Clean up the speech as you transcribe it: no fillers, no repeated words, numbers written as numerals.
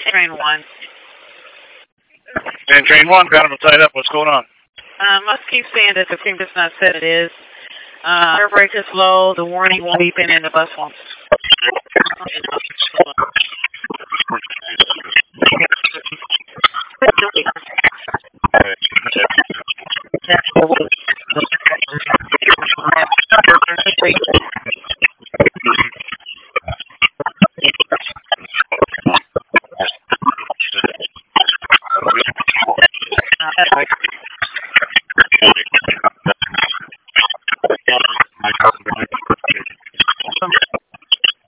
Train 1. And train 1, got them tied up. What's going on? Must keep saying that the finger's not set. It is. Air brake is low. The warning won't beeping and the bus won't.